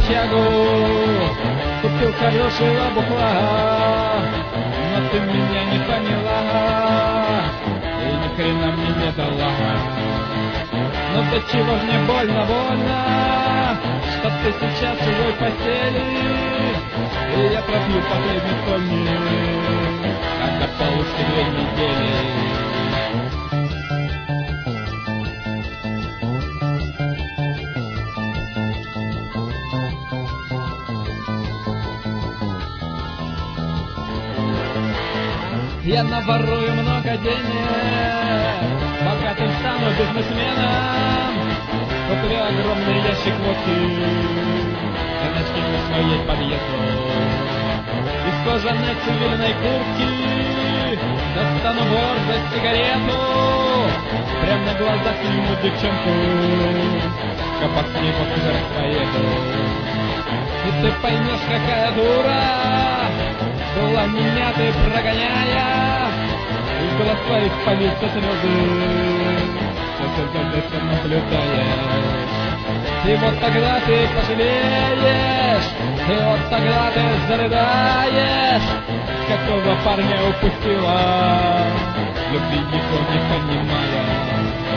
общагу, купил хорошего бухла, но ты меня не поняла и ни хрена мне не дала. Но до чего ж мне больно, что ты сейчас в чужой постели, и я пропью последний вторник, когда получится 2 недели. Я наворую много денег, богатым стану бизнесменом, куплю огромный ящик водки и начну своей подъезду. Из кожаной цивильной куртки достану борзой сигарету, прям на глазах сниму девчонку, кабак с ней покушать поеду. И ты поймешь, какая дура была меня ты прогоняя, из глаз твоих палится слезы, ты наблюдаешь. И вот тогда ты пожалеешь, и вот тогда ты зарыдаешь, какого парня упустила, любви его не понимая.